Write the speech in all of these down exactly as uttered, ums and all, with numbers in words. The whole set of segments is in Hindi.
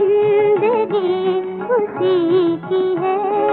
जिंदगी उसी की है।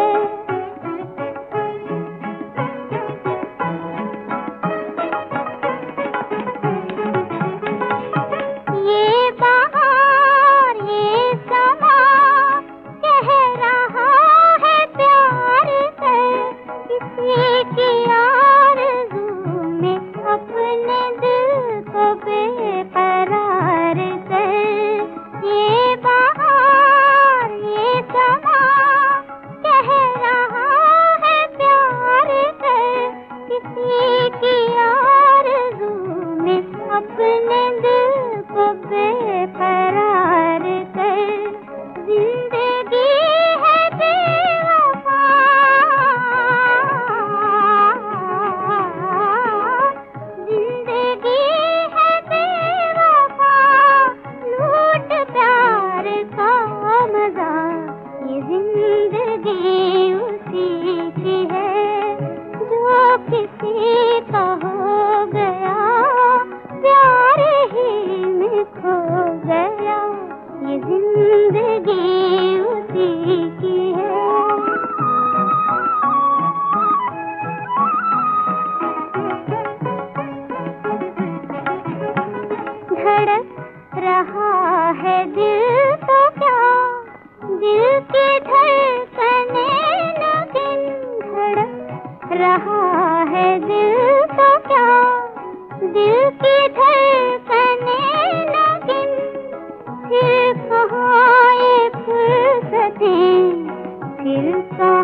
ये बहार ये समा कह रहा है प्यार से, किसी की आरज़ू में अपने दिल को बेकरार कर। ये बहार ये समा कह रहा है प्यार से, किसी की आरज़ू में अपने दिल को बेकरार कर। जिंदगी है बेवफा, जिंदगी है बेवफा, लूट प्यार का मजा। ये जिंदगी उसी की है जो किसी का हो गया, प्यार ही में खो गया। ये जिंदगी उसी की है। धड़क रहा है दिल तो क्या, दिल की धड़कने लेकिन धड़क रहा है दिल तो क्या, दिल की धड़कने लेकिन फिर कहाँ ये फुर्सतें, फिर कहाँ